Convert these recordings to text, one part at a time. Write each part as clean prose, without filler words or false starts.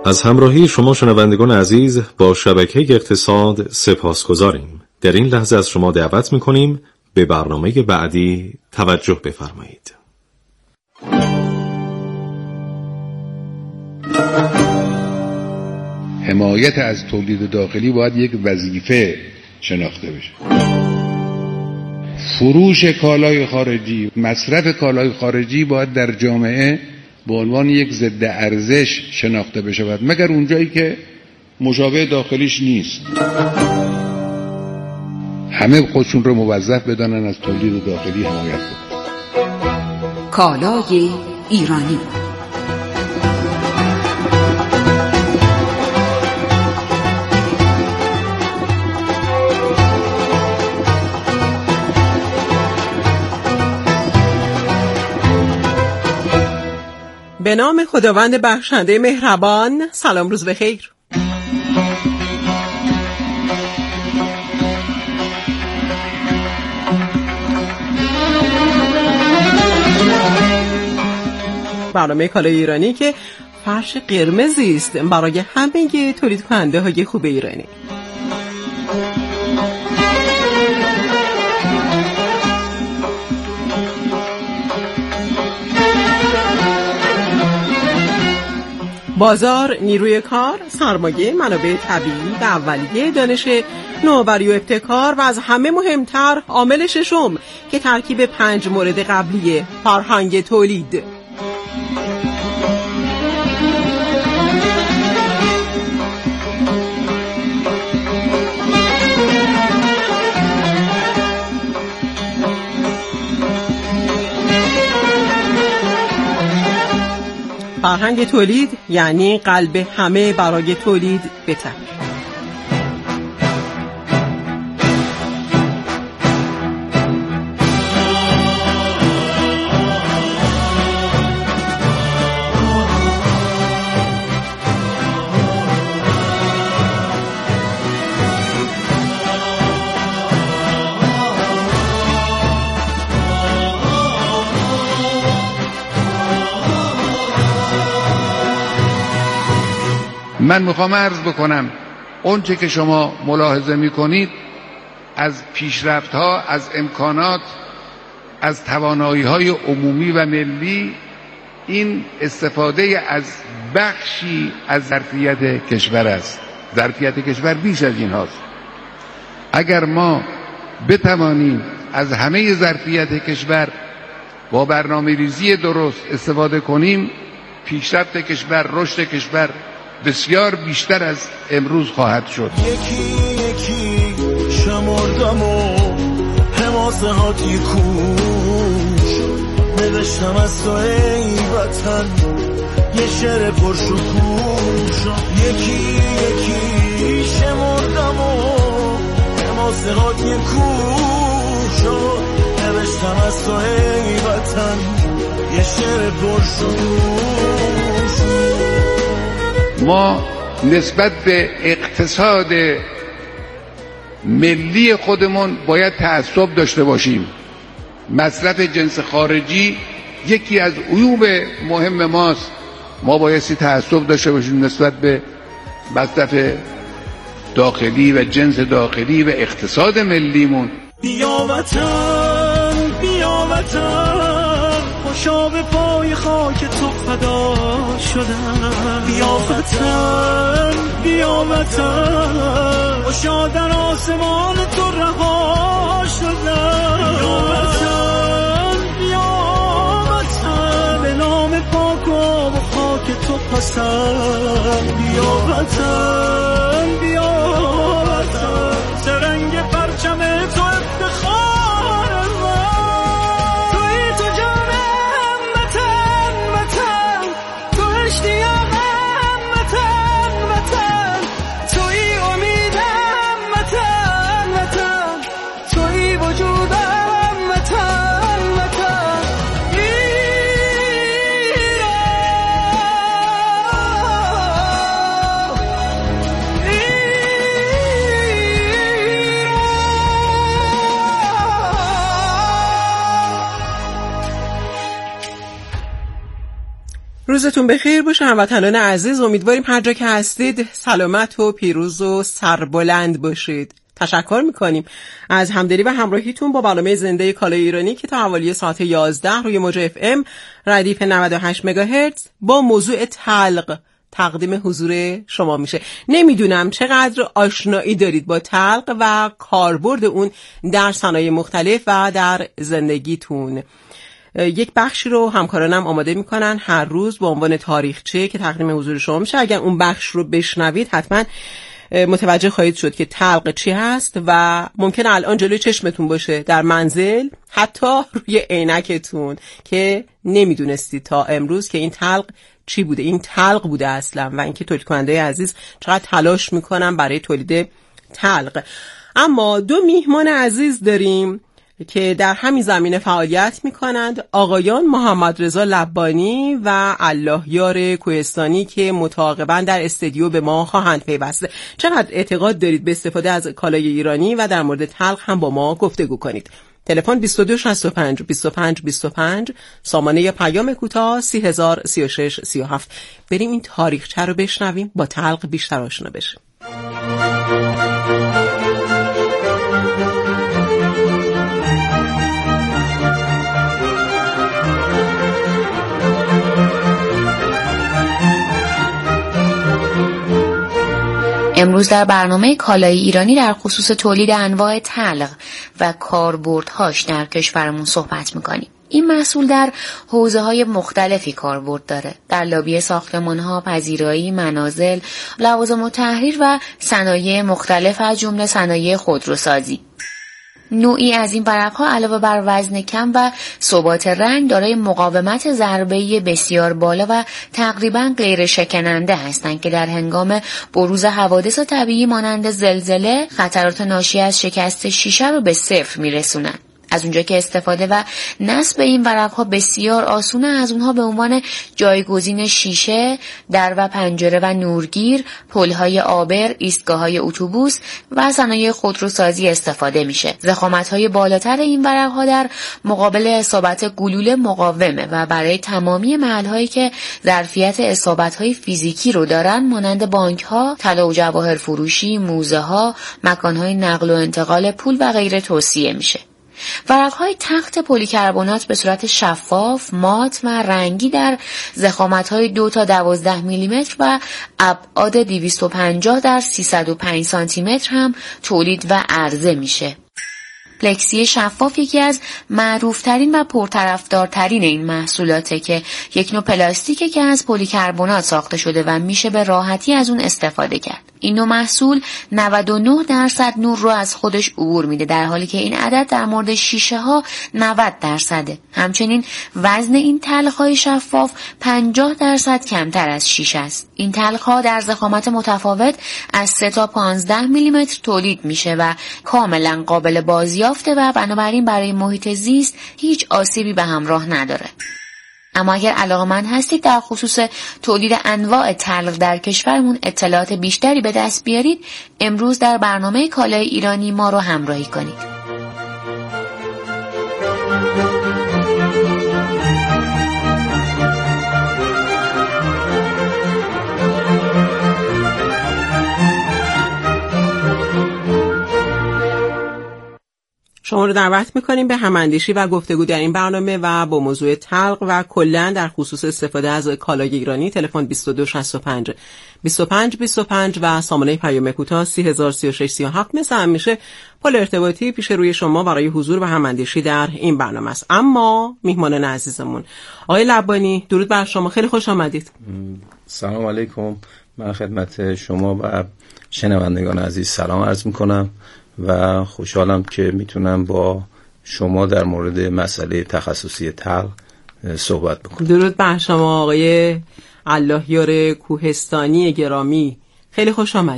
از همراهی شما شنوندگان عزیز با شبکه اقتصاد سپاسگزاریم. در این لحظه از شما دعوت می‌کنیم به برنامه بعدی توجه بفرمایید. حمایت از تولید داخلی باید یک وظیفه شناخته بشه. فروش کالای خارجی، مصرف کالای خارجی باید در جامعه به عنوان یک ضد ارزش شناخته بشود، مگر اونجایی که مشابه داخلیش نیست. همه خودشون رو موظف بدانن از تولید داخلی حمایت کنن. کالای ایرانی. به نام خداوند بخشنده مهربان. سلام، روز بخیر. برنامه کالای ایرانی که فرش قرمزی است برای همه تولید کننده های خوب ایرانی. بازار، نیروی کار، سرمایه، منابع طبیعی و اولیه، دانش نوآوری و ابتکار و از همه مهمتر عامل ششم که ترکیب 5 مورد قبلی فرهنگ تولید. فرهنگ تولید یعنی قلب همه برای تولید بتر. من میخوام عرض بکنم اونچه که شما ملاحظه میکنید از پیشرفت‌ها، از امکانات، از توانایی‌های عمومی و ملی، این استفاده از بخشی از ظرفیت کشور است. ظرفیت کشور بیش از این هاست. اگر ما بتوانیم از همه ظرفیت کشور با برنامه‌ریزی درست استفاده کنیم، پیشرفت کشور، رشد کشور بسیار بیشتر از امروز خواهد شد. یکی یکی شمردم و حماسه هاتی کوش نوشتم از تو ای وطن یه شعر پرشکوش. یکی یکی شمردم و حماسه هاتی کوش نوشتم از تو ای وطن یه شعر پرشکوش. ما نسبت به اقتصاد ملی خودمون باید تعصب داشته باشیم. مصرف جنس خارجی یکی از عیوب مهم ماست. ما بایستی تعصب داشته باشیم نسبت به مصرف داخلی و جنس داخلی و اقتصاد ملیمون. بیا وطن، بیا وطن، خوشا به پای خاک تو فدا شدم. بیا وطن، بیا وطن، خوشا در آسمان تو رها شدم. بیا وطن، بیا وطن، به نام پاک و خاک تو پسند. بیا وطن، بیا وطن، سرنگ پرچم تو افتخار من. توی تو جانم وطن، وطن، تو اشتیاقم وطن، وطن، توی امیدم وطن، وطن، توی وجودم وطن، وطن، ایران. روزتون بخیر باشه هموطنان عزیز. امیدواریم هر جا که هستید سلامت و پیروز و سربلند باشید. تشکر میکنیم از همدلی و همراهیتون با برنامه زنده کالای ایرانی که تا حوالی ساعت 11 روی موج FM ردیف 98 مگاهرتز با موضوع طلق تقدیم حضور شما میشه. نمیدونم چقدر آشنایی دارید با طلق و کاربرد اون در صنایع مختلف و در زندگیتون. یک بخشی رو همکارانم آماده میکنن هر روز با عنوان تاریخچه که تقدیم حضور شما میشه. اگر اون بخش رو بشنوید حتما متوجه خواهید شد که طلق چی هست و ممکنه الان جلوی چشمتون باشه در منزل، حتی روی عینکتون که نمیدونستید تا امروز که این طلق چی بوده، این طلق بوده اصلا، و اینکه تولید کننده عزیز چقدر تلاش میکنن برای تولید طلق. اما دو میهمان عزیز داریم که در همین زمینه فعالیت میکنند، آقایان محمد رضا لبانی و اللهیار کوهستانی که متعاقباً در استودیو به ما خواهند پیوست. چقدر اعتقاد دارید به استفاده از کالای ایرانی و در مورد طلق هم با ما گفتگو کنید. تلفن 2265 25 25، سامانه پیام کوتاه 3036 37. بریم این تاریخچه رو بشنویم، با طلق بیشتر آشنا بشیم. امروز در برنامه کالای ایرانی در خصوص تولید انواع طلق و کاربردهاش در کشورمون صحبت میکنیم. این محصول در حوزه‌های مختلفی کاربرد داره. در لابی ساختمان‌ها، پذیرایی، منازل، لوازم التحریر و صنایع مختلف از جمله صنایع خودروسازی. نوعی از این ورق‌ها علاوه بر وزن کم و ثبات رنگ دارای مقاومت ضربه‌ای بسیار بالا و تقریباً غیر شکننده هستند که در هنگام بروز حوادث طبیعی مانند زلزله خطرات ناشی از شکست شیشه رو به صفر میرسونند. از اونجا که استفاده و نصب این ورق‌ها بسیار آسونه، از اونها به عنوان جایگزین شیشه، در و پنجره و نورگیر، پل‌های عابر، ایستگاه‌های اتوبوس و صنایع خودروسازی استفاده میشه. ضخامت‌های بالاتر این ورق‌ها در مقابل اصابت گلوله مقاومه و برای تمامی محل‌هایی که ظرفیت اصابت‌های فیزیکی رو دارن مانند بانک‌ها، طلا و جواهر فروشی، موزه‌ها، مکان‌های نقل و انتقال پول و غیره توصیه میشه. ورق‌های تخت پلی‌کربنات به صورت شفاف، مات و رنگی در ضخامت‌های 2 تا 12 میلیمتر و ابعاد 250 در 305 سانتی متر هم تولید و عرضه میشه. پلکسی شفاف یکی از معروفترین و پرطرفدارترین این محصولاته که یک نوع پلاستیکه که از پلی‌کربنات ساخته شده و میشه به راحتی از اون استفاده کرد. این نوع محصول 99% نور رو از خودش عبور میده، در حالی که این عدد در مورد شیشه ها 90%. همچنین وزن این تلخ‌های شفاف 50% کمتر از شیشه است. این تلخ‌ها در ضخامت متفاوت از 3 تا 15 میلیمتر تولید میشه و کاملا قابل بازیافته و بنابراین برای محیط زیست هیچ آسیبی به همراه نداره. اما اگر علاقه‌مند هستید در خصوص تولید انواع طلق در کشورمون اطلاعات بیشتری به دست بیارید، امروز در برنامه کالای ایرانی ما رو همراهی کنید. شما رو دعوت میکنیم به هماندیشی و گفتگو در این برنامه و با موضوع طلق و کلاً در خصوص استفاده از کالای ایرانی. تلفن 2265 25 25 و سامانه پیام کوتاه 3036 37. مثل همیشه پل ارتباطی پیش روی شما برای حضور و هماندیشی در این برنامه است. اما میهمانان عزیزمون، آقای لبانی، درود بر شما، خیلی خوش آمدید. سلام علیکم. من خدمت شما و شنوندگان عزیز سلام عرض میکنم و خوشحالم که میتونم با شما در مورد مسئله تخصصی طلق صحبت بکنم. درود بر شما آقای اللهیار کوهستانی گرامی، خیلی خوش آمدید.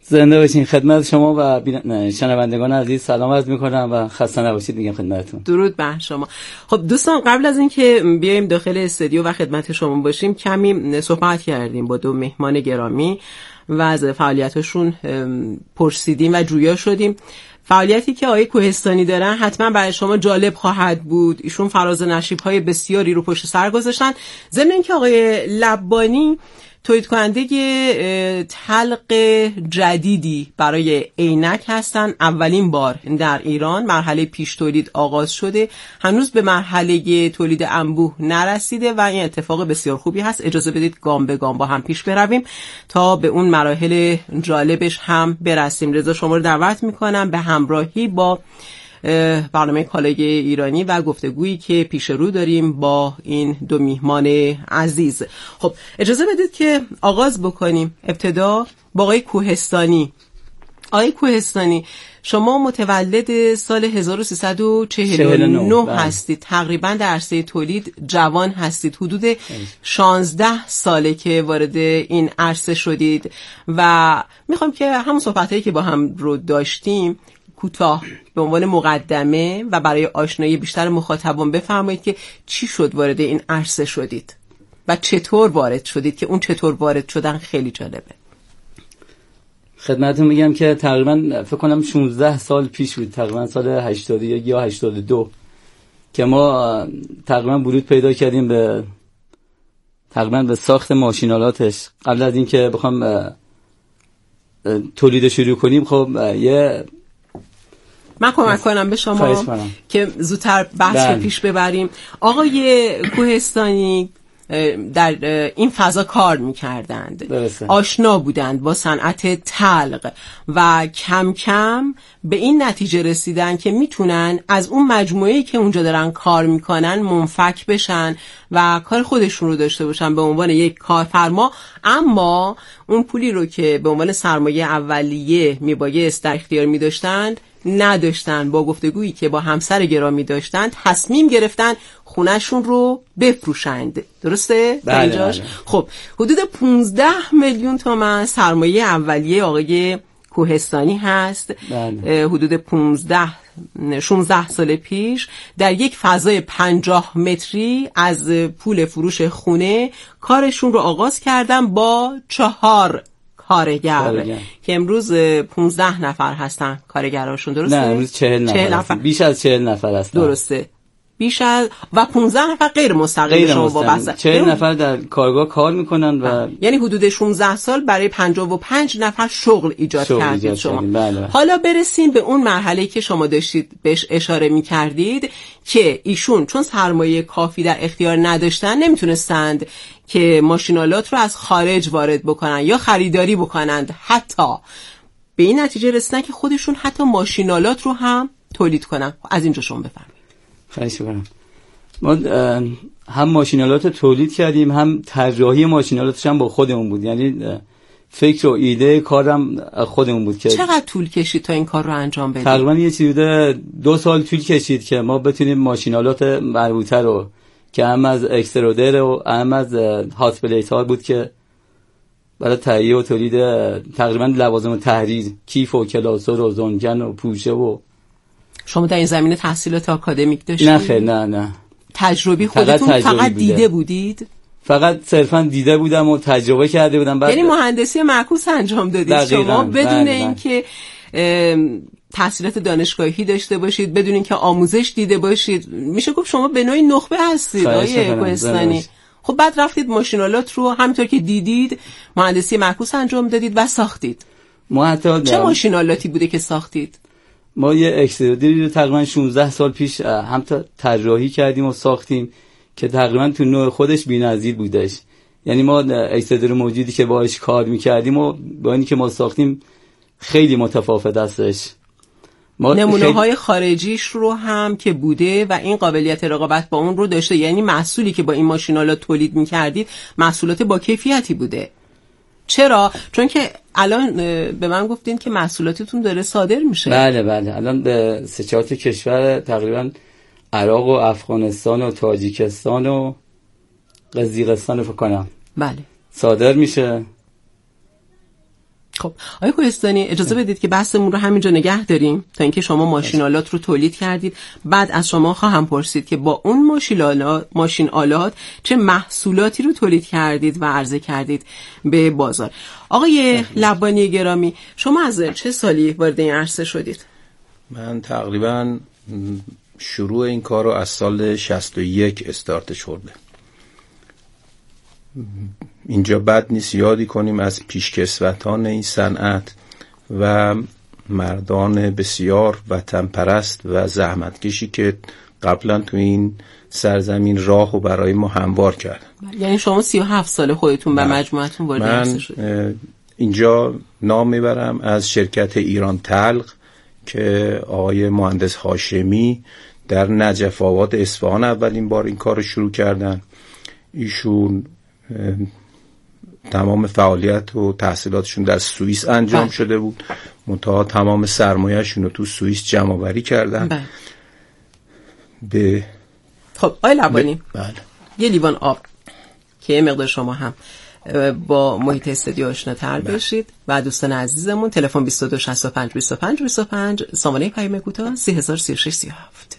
زنده باشین. خدمت شما و شنوندگان عزیز سلام عرض میکنم و خسته نباشید میگم خدمتتون. درود بر شما. خب دوستان، قبل از اینکه بیایم داخل استودیو و خدمت شما باشیم کمی صحبت کردیم با دو مهمان گرامی و از فعالیتاشون پرسیدیم و جویا شدیم. فعالیتی که آقای کوهستانی دارن حتما برای شما جالب خواهد بود. ایشون فراز نشیب‌های بسیاری رو پشت سر گذاشتن. ضمن اینکه آقای لبانی تولید کننده تلق جدیدی برای عینک هستن. اولین بار در ایران مرحله پیش تولید آغاز شده، هنوز به مرحله تولید انبوه نرسیده و این اتفاق بسیار خوبی هست. اجازه بدید گام به گام با هم پیش برویم تا به اون مراحل جالبش هم برسیم. رضا شما رو دعوت میکنم به همراهی با برنامه کالای ایرانی و گفتگویی که پیش رو داریم با این دو میهمان عزیز. خب اجازه بدید که آغاز بکنیم. ابتدا با آقای کوهستانی. آقای کوهستانی، شما متولد سال 1349 هستید، تقریبا در عرصه تولید جوان هستید. حدود 16 ساله که وارد این عرصه شدید و میخوام که همون صحبتایی که با هم رو داشتیم کوتاه به عنوان مقدمه و برای آشنایی بیشتر مخاطبان بفرمایید که چی شد وارد این عرصه شدید و چطور وارد شدید، که اون چطور وارد شدن خیلی جالبه. خدمتتون میگم که تقریبا فکر کنم 16 سال پیش بود، تقریبا سال 81 یا 82 که ما تقریبا ورود پیدا کردیم به تقریبا به ساخت ماشینالاتش. قبل از اینکه بخوام تولید شروع کنیم خب من کمک کنم به شما که زودتر بحث رو پیش ببریم. آقای کوهستانی در این فضا کار می‌کردند، آشنا بودند با صنعت تلق و کم کم به این نتیجه رسیدن که میتونن از اون مجموعه‌ای که اونجا دارن کار میکنن منفک بشن و کار خودشون رو داشته باشن به عنوان یک کارفرما، اما اون پولی رو که به عنوان سرمایه اولیه میبایست در اختیار می‌داشتند نداشتن. با گفتگویی که با همسر گرامی داشتند تصمیم گرفتن خونهشون رو بفروشند. درسته؟ بله. خب حدود 15 میلیون تومان سرمایه اولیه آقای کوهستانی هست. بله. حدود 16 سال پیش در یک فضای 50 متری از پول فروش خونه کارشون رو آغاز کردن با 4 کارگر که امروز 15 نفر هستن کارگراشون. درسته؟ نه امروز 40 نفر. بیش از 40 نفر هستن. درسته. بیش از و 15 نفر غیر مستقیم شما وابسته. 40 نفر در کارگاه کار میکنن و یعنی حدود 16 سال برای 55 نفر شغل ایجاد کردید شما. بله. حالا برسیم به اون مرحله‌ای که شما داشتید بهش اشاره می‌کردید که ایشون چون سرمایه کافی در اختیار نداشتن نمیتونستند که ماشینالات رو از خارج وارد بکنن یا خریداری بکنند، حتی به این نتیجه رسیدن که خودشون حتی ماشینالات رو هم تولید کنن. از اینجا شما بفرمایید. خواهش می‌کنم. ما هم ماشینالات تولید کردیم، هم طراحی ماشینالاتش هم با خودمون بود، یعنی فکر و ایده کارم خودمون بود. که چقدر طول کشید تا این کار رو انجام بدید؟ تقریبا یه چیزی 2 سال طول کشید که ما بتونیم ماشینالات مربوطه رو که هم از اکسترودر و هم از هات پلیت ها بود که برای تهیه و تولید تقریبا لوازم تحریر، کیف و کلاسور و زنگن و پوشه. و شما در این زمینه تحصیلات آکادمیک داشتید؟ نه خیر، نه تجربی خودتون فقط دیده بودید؟ فقط صرفا دیده بودم و تجربه کرده بودم. بعد یعنی مهندسی معکوس انجام دادید شما بدون اینکه تحصیلات دانشگاهی داشته باشید، بدون اینکه آموزش دیده باشید. میشه گفت شما به نوعی نخبه هستید آقای کوهستانی. خب بعد رفتید ماشینالات رو همونطور که دیدید مهندسی معکوس انجام دادید و ساختید. ما حتی چه ماشینالاتی بوده که ساختید؟ ما یه اکسترودری رو تقریبا 16 سال پیش هم طراحی کردیم و ساختیم که تقریبا تو نوع خودش بی‌نظیر بودش. یعنی ما اکسترودر موجودی که باهاش کار می‌کردیم و با اینی که ما ساختیم خیلی متفاوت هستش. نمونه‌های خارجیش رو هم که بوده و این قابلیت رقابت با اون رو داشته، یعنی محصولی که با این ماشین‌ها تولید می‌کردید محصولات با کیفیتی بوده. چرا؟ چون که الان به من گفتین که محصولاتتون داره صادر میشه. بله الان به 3-4 کشور تقریبا عراق و افغانستان و تاجیکستان و قزاقستان فکر کنم بله صادر میشه. خب آقای کوهستانی اجازه بدید که بحثمون رو همینجا نگه داریم تا اینکه شما ماشین آلات رو تولید کردید. بعد از شما خواهم پرسید که با اون ماشین آلات چه محصولاتی رو تولید کردید و عرضه کردید به بازار. آقای لبانی گرامی، شما از چه سالی وارد این عرصه شدید؟ من تقریبا شروع این کار رو از سال 61 استارتش خورده. اینجا بد نیست یادی کنیم از پیشکسوتان این صنعت و مردان بسیار وطن پرست و زحمتکشی که قبلا تو این سرزمین راه و برای ما هموار کردن. یعنی شما 37 سال خودتون به مجموعتون وارد عرصه شدید. من اینجا نام میبرم از شرکت ایران تلق که آقای مهندس هاشمی در نجف آباد اصفهان اولین بار این کار رو شروع کردن. ایشون تمام فعالیت و تحصیلاتشون در سوئیس انجام شده بود، منتها تمام سرمایه‌شون رو تو سوئیس جمع آوری کردن. خب آقای لبانی، بله. یه لیوان آب که مقدار شما هم با محیط استودیو آشناتر بشید و دوستان عزیزمون تلفن 22 65 25 25 سامانه پیام کوتاه 3036 37.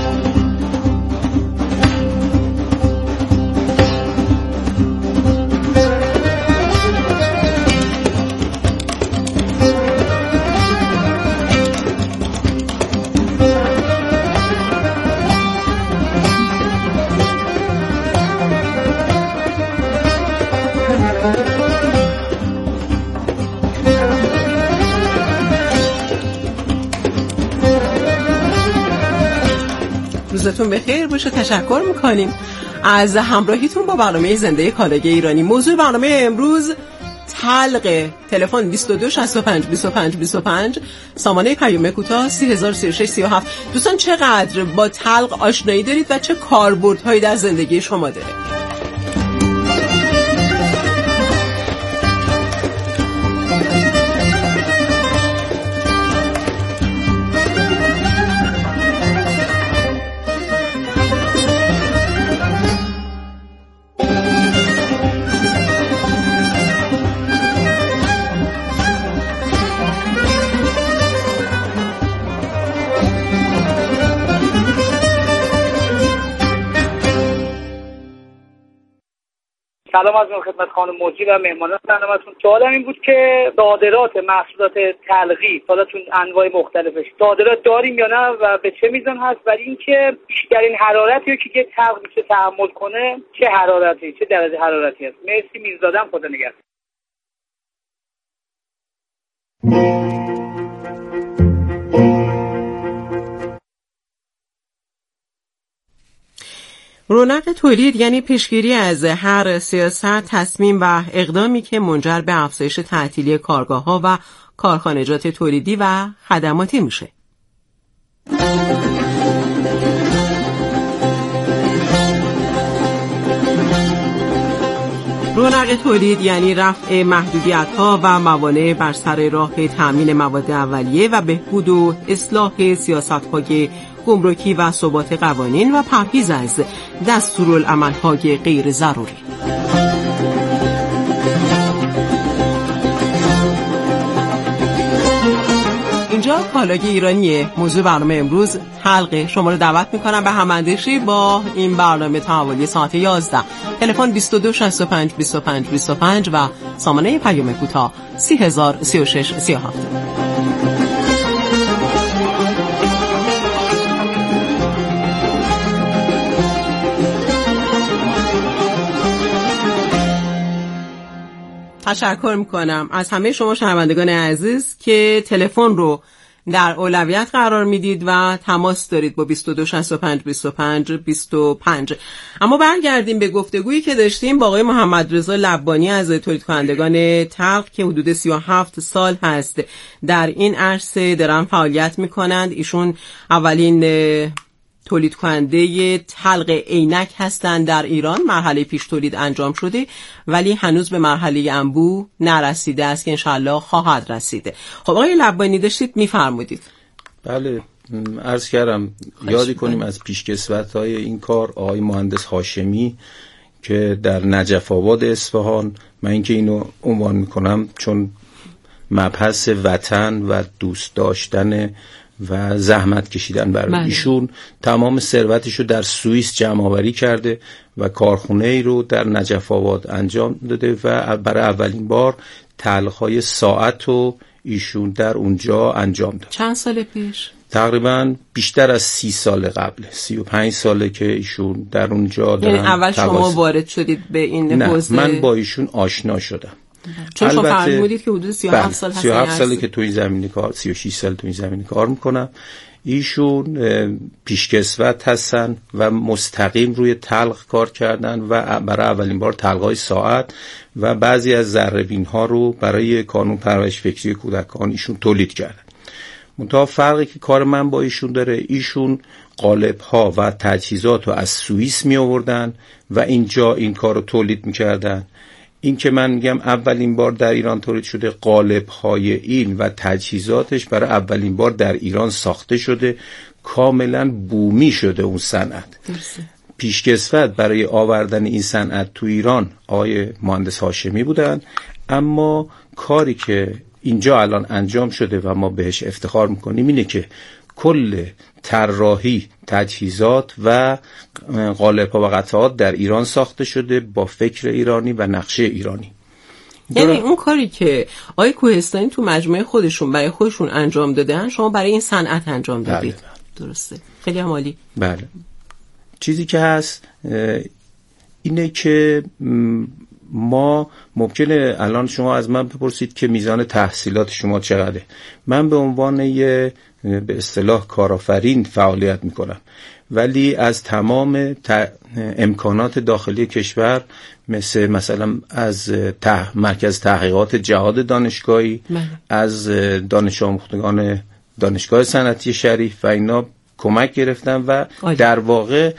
روزتون بخیر باشه. تشکر میکنیم از همراهیتون با برنامه زنده کالاگه ایرانی. موضوع برنامه امروز تلق. تلفن 22 65 25 25 سامانه پیام کوتاه 3036 37. دوستان چقدر با تلق آشنایی دارید و چه کاربردهایی در زندگی شما داره؟ سلام از خدمت خانم موجی و مهمانان برنامه‌تون. سوالم این بود که صادرات محصولات تلقی، حالتون انواع مختلفش، صادرات داریم یا نه و به چه میزان هست؟ ولی اینکه بیشترین حرارتی رو که یه تلق میشه تحمل کنه چه حرارتی، چه درجه حرارتی هست؟ مرسی، میرزادم، خدا نگهدار. رونق تولید یعنی پیشگیری از هر سیاست، تصمیم و اقدامی که منجر به افزایش تعطیلی کارگاه‌ها و کارخانجات تولیدی و خدماتی میشه. رونق تولید یعنی رفع محدودیت‌ها و موانع بر سر راه تأمین مواد اولیه و بهبود و اصلاح سیاست‌های گمرکی و ثبات قوانین و پرهیز از دستورالعمل‌های غیر ضروری. اینجا کالاگه ایرانیه. موضوع برنامه امروز حلقه. شما رو دعوت میکنم به هماندیشی با این برنامه تا حوالی ساعت 11. تلفن 22 65 25 25 و سامانه پیام کوتاه 3036 37. تشکر میکنم از همه شما شنوندگان عزیز که تلفن رو در اولویت قرار میدید و تماس دارید با 22 65 25 25. اما برگردیم به گفتگویی که داشتیم با آقای محمد رضا لبانی از تولید کنندگان تلق که حدود 37 سال هست در این عرصه دارن فعالیت میکنند. ایشون اولین تولید کننده تلق عینک هستند در ایران. مرحله پیش تولید انجام شده ولی هنوز به مرحله انبوه نرسیده است که انشالله خواهد رسیده. خب آقای لبانی داشتید میفرمودید. بله، عرض کردم یادی کنیم از پیشکسوت‌های این کار آقای مهندس هاشمی که در نجف آباد اصفهان، من اینکه اینو عنوان میکنم چون مبحث وطن و دوست داشتن و زحمت کشیدن برای ایشون. تمام ثروتش رو در سوئیس جمع آوری کرده و کارخونه ای رو در نجف آباد انجام داده و برای اولین بار تلخهای ساعت رو ایشون در اونجا انجام داد. چند سال پیش؟ تقریبا بیشتر از 30 سال قبل، 35 ساله که ایشون در اونجا دارن. یعنی اول شما وارد شدید به این حوزه؟ نه، من با ایشون آشنا شدم. چون شما فرمودید که حدود 37 سال هستن. 37 ساله که تو این زمینه کار، 36 سال تو این زمینه کار میکنم. ایشون پیشکسوت هستن و مستقیم روی تلق کار کردن و برای اولین بار تلقای ساعت و بعضی از ذره‌بین ها رو برای کانون پرورش فکری کودکان ایشون تولید کردن. منتها فرقی که کار من با ایشون داره، ایشون قالب ها و تجهیزات رو از سوئیس می آوردن و اینجا این کار رو تولید می کردن. این که من میگم اولین بار در ایران تولید شده، قالب های این و تجهیزاتش برای اولین بار در ایران ساخته شده، کاملا بومی شده اون صنعت. پیشکسوت برای آوردن این صنعت تو ایران آقای مهندس هاشمی بودن، اما کاری که اینجا الان انجام شده و ما بهش افتخار میکنیم اینه که کل طراحی، تجهیزات و قالب‌ها و قطعات در ایران ساخته شده با فکر ایرانی و نقشه ایرانی. یعنی اون کاری که آقای کوهستانی تو مجموعه خودشون برای خودشون انجام دادن، شما برای این صنعت انجام دادید. بله. درسته. خیلی عالی. بله. چیزی که هست اینه که ما ممکنه الان شما از من بپرسید که میزان تحصیلات شما چقدره. من به عنوان یه به اصطلاح کارآفرین فعالیت میکنم، ولی از تمام امکانات داخلی کشور مثلا از مرکز تحقیقات جهاد دانشگاهی، از دانش آموختگان دانشگاه صنعتی شریف و اینا کمک گرفتم و در واقع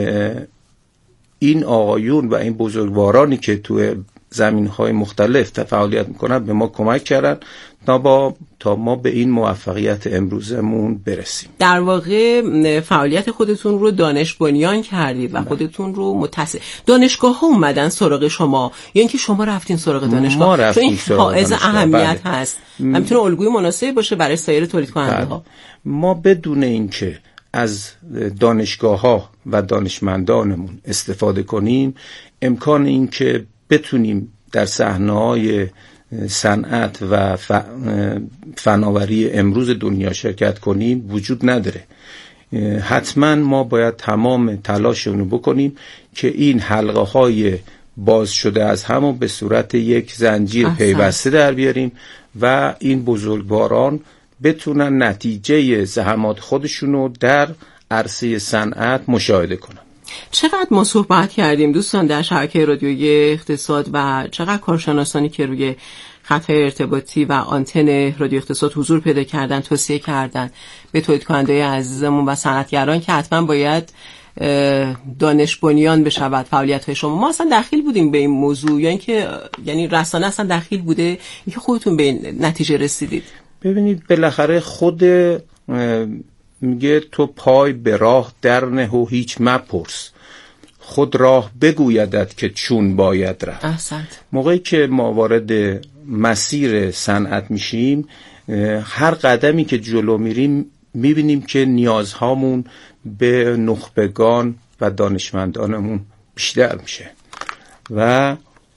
این آقایون و این بزرگوارانی که تو زمینهای مختلف فعالیت میکنن به ما کمک کردن تا ما به این موفقیت امروزمون برسیم. در واقع فعالیت خودتون رو دانش بنیان کردید و خودتون رو دانشگاه ها اومدن سراغ شما یا اینکه شما رفتین سراغ دانشگاه؟ چون این حائز اهمیت هست و میتونه الگوی مناسبی باشه برای سایر تولید کننده ها. ما بدون اینکه از دانشگاه ها و دانشمندانمون استفاده کنیم، امکان این که بتونیم در صحنه‌های صنعت و فناوری امروز دنیا شرکت کنیم وجود نداره. حتما ما باید تمام تلاشمون رو بکنیم که این حلقه‌های باز شده از همون به صورت یک زنجیر پیوسته در بیاریم و این بزرگواران بتونن نتیجه زحمات خودشونو در عرصه صنعت مشاهده کنن. چقدر ما صحبت کردیم دوستان در شبکه رادیویی اقتصاد و چقدر کارشناسانی که روی خطهای ارتباطی و آنتن رادیو اقتصاد حضور پیدا کردن، توصیه کردن به تولید کننده عزیزمون و صنعتگران که حتما باید دانش بنیان بشود فعالیت‌های شما. ما اصلا دخیل بودیم به این موضوع یا اینکه یعنی رسانه اصلا دخیل بوده اینکه خودتون به این نتیجه رسیدید؟ ببینید بالاخره خود میگه تو پای به راه در نه و هیچ مپرس، خود راه بگویدت که چون باید رفت. احسنت. موقعی که ما وارد مسیر صنعت میشیم، هر قدمی که جلو میریم میبینیم که نیازهامون به نخبگان و دانشمندانمون بیشتر میشه و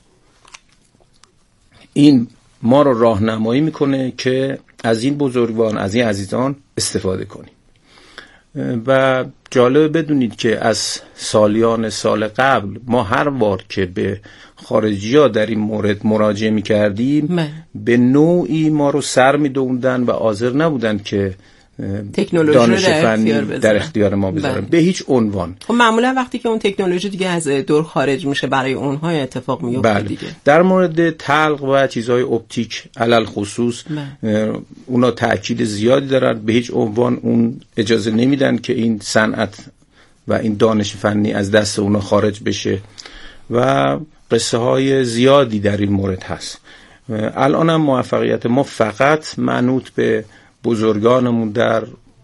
این ما رو راهنمایی میکنه که از این بزرگواران، از این عزیزان استفاده کنیم. و جالب بدونید که از سالیان سال قبل ما هر بار که به خارجی ها در این مورد مراجعه می کردیم به نوعی ما رو سر می دوندن و حاضر نبودن که دانش فنی در اختیار ما بذارن به هیچ عنوان. خب معمولا وقتی که اون تکنولوژی دیگه از دور خارج میشه برای اونها اتفاق میفته دیگه. در مورد تلق و چیزهای اپتیک علل خصوص اونا تأکید زیادی دارن، به هیچ عنوان اون اجازه نمیدن که این صنعت و این دانش فنی از دست اونا خارج بشه و قصه های زیادی در این مورد هست. الان هم موفقیت ما فقط منوط به بزرگانمون در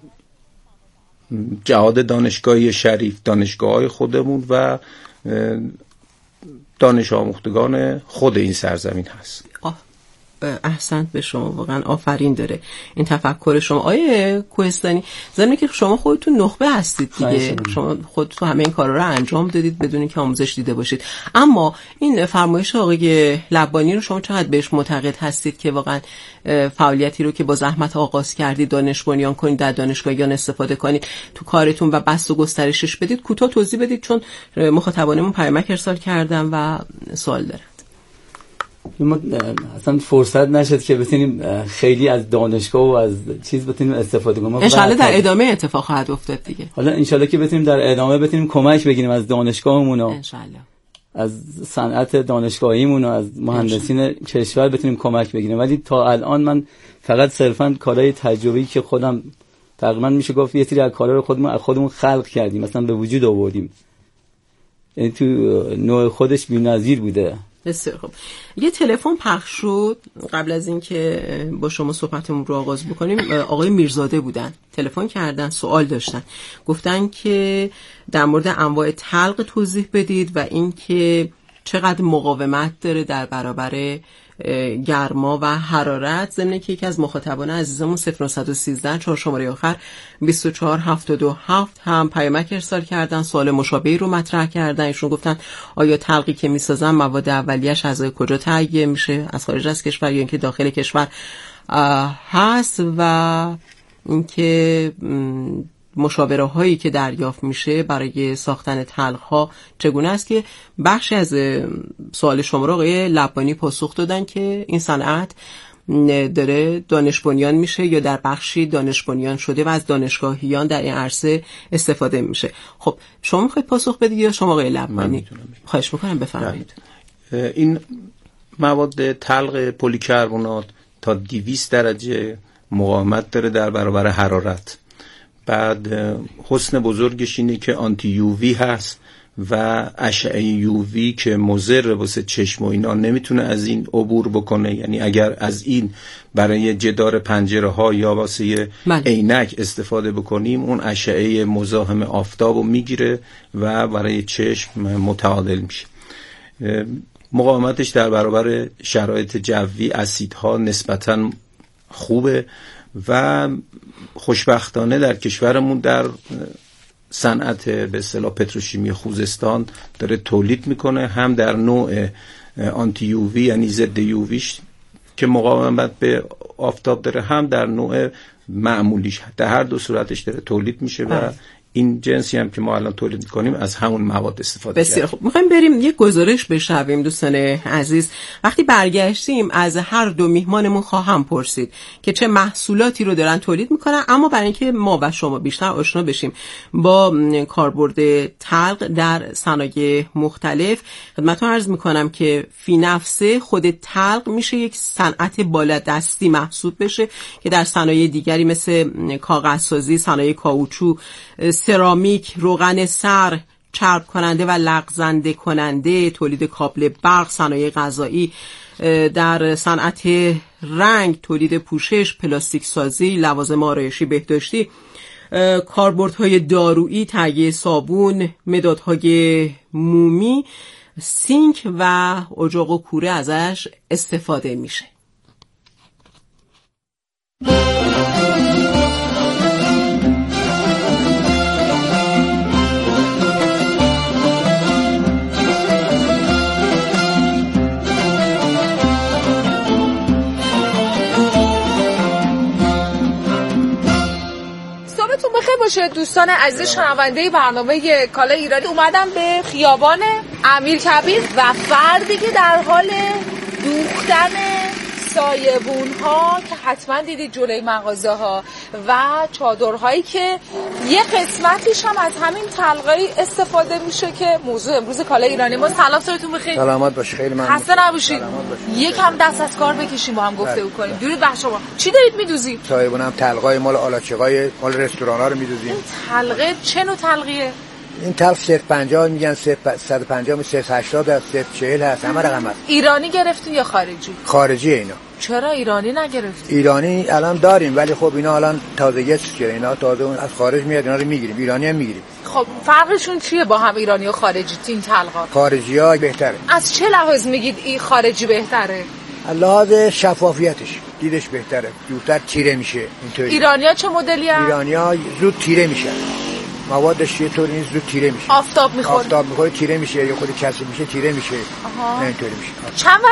جهاد دانشگاهی شریف، دانشگاه‌های خودمون و دانش آموختگان خود این سرزمین هست. احسنت به شما، واقعا آفرین داره این تفکر شما آیه کوهستانی. ضمن که شما خودتون نخبه هستید دیگه، شما خودتون همه این کارا رو انجام دادید بدون اینکه آموزش دیده باشید. اما این فرمایش آقای لبانی رو شما چقدر بهش معتقد هستید که واقعا فعالیتی رو که با زحمت آغاز کردید دانش بنیان کنید، در دانشگاهیان استفاده کنید تو کارتون و بسط و گسترشش بدید؟ کوتاه توضیح بدید چون مخاطبانمون پیامک ارسال کردن و سوال دارن. ما اصلا فرصت نشد که بتونیم خیلی از دانشگاه و از چیز بتونیم استفاده کنیم. انشالله در ادامه اتفاق خواهد افتاد دیگه. حالا انشالله که بتونیم در ادامه بتونیم کمک بگیریم از دانشگاهمون و انشالله از صنعت دانشگاهیمون و از مهندسین کشور بتونیم کمک بگیریم. ولی تا الان من فقط صرفاً کارهای تجربی که خودم تقریبا میشه گفت یه سری از کارا رو خودمون خلق کردیم، مثلا به وجود آوردیم، یعنی تو نوع خودش بی‌نظیر بوده. بسیار خوب. یه تلفن پخش شد قبل از اینکه با شما صحبتمون رو آغاز بکنیم. آقای میرزاده بودن، تلفن کردن، سوال داشتن، گفتن که در مورد انواع تلق توضیح بدید و اینکه چقدر مقاومت داره در برابر گرما و حرارت. ضمن که یکی از مخاطبان عزیزمون 0913 4 شماره آخر 2477 هم پیامک ارسال کردن، سوال مشابهی رو مطرح کردن. ایشون گفتن آیا تلقی که میسازن مواد اولیه‌اش از کجا تهیه میشه، از خارج از کشور یا اینکه داخل کشور هست، و اینکه مشاوره هایی که دریافت میشه برای ساختن تلق ها چگونه است. که بخشی از سوال شما رو آقای لبانی پاسخ دادن که این صنعت داره دانش بنیان میشه یا در بخشی دانش بنیان شده و از دانشگاهیان در این عرصه استفاده میشه. خب شما میخواید پاسخ بدید یا شما آقای لبانی؟ خواهش میکنم بفرمایید. این مواد تلق پلیکربنات تا 200 درجه مقاومت داره در برابر حرارت. بعد حسن بزرگش اینه که آنتی یووی هست و اشعه یووی که مضر واسه چشم و اینا نمیتونه از این عبور بکنه. یعنی اگر از این برای جدار پنجره ها یا واسه عینک استفاده بکنیم اون اشعه مزاحم آفتاب رو میگیره و برای چشم متعادل میشه. مقاومتش در برابر شرایط جوی، اسیدها نسبتاً خوبه و خوشبختانه در کشورمون در صنعت به اصطلاح پتروشیمی خوزستان داره تولید میکنه، هم در نوع آنتی یووی یعنی ضد یوویش که مقاومت به آفتاب داره، هم در نوع معمولیش. در هر دو صورتش داره تولید میشه و این جنسی هم که ما الان تولید میکنیم از همون مواد استفاده کردیم. بسیار خوب. میخوایم بریم یک گزارش بشنویم دوستان عزیز. وقتی برگشتیم از هر دو میهمانمون خواهم پرسید که چه محصولاتی رو دارن تولید میکنن، اما برای اینکه ما و شما بیشتر آشنا بشیم با کاربرد تلق در صنایع مختلف، خدمتتون عرض میکنم که فی نفسه خود تلق میشه یک صنعت بالادستی محسوب بشه که در صنایع دیگری مثل کاغذسازی، صنایع کاوچو، سرامیک، روغن سر، چرب کننده و لغزنده کننده، تولید کابل برق، صنایع غذایی، در صنعت رنگ، تولید پوشش، پلاستیک سازی، لوازم آرایشی بهداشتی، کاربردهای دارویی، تهیه صابون، مدادهای مومی، سینک و اجاق و کوره ازش استفاده میشه. بخیر باشه دوستان عزیز شنونده برنامه کالای ایرانی. اومدم به خیابان امیرکبیر و فردی که در حال دوختن سایبون ها که حتما دیدید جلوی مغازه ها و چادرهایی که یه قسمتیش هم از همین تلقایی استفاده میشه که موضوع امروز کالای ایرانی ما. سلام، سرتون بخیر. سلامت باشید. خیلی ممنون. خسته نباشید. یکم دست از کار بکشیم با هم گفتگو کنیم. درود بر شما. چی دارید میدوزید؟ سایبونم تلقای مال آلاچقای مال رستورانا رو میدوزیم. این تلقه چه نوع تلقیه؟ این تلق 150 میگن، 150 380 هست، 140 هست، همه رقم هست. ایرانی گرفتین یا خارجی؟ خارجی اینا. چرا ایرانی نگرفتین؟ ایرانی الان داریم ولی خب اینا الان تازگی شده، اینا تازه از خارج میاد، اینا رو میگیریم، ایرانی هم میگیریم. خب فرقشون چیه با هم ایرانی و خارجی این تلقا؟ خارجی‌ها بهتره. از چه لحاظ میگید این خارجی بهتره؟ لحاظ شفافیتش دیدش بهتره، زودتر تیره میشه. اینطوری ایرانی‌ها چه مدلی هستن؟ ایرانی‌ها زود تیره میشن، موادش یه طوری نیست، زود تیره میشه. آفتاب میخوره تیره میشه، یا خود کسی میشه تیره میشه. اینطوری میشه. چند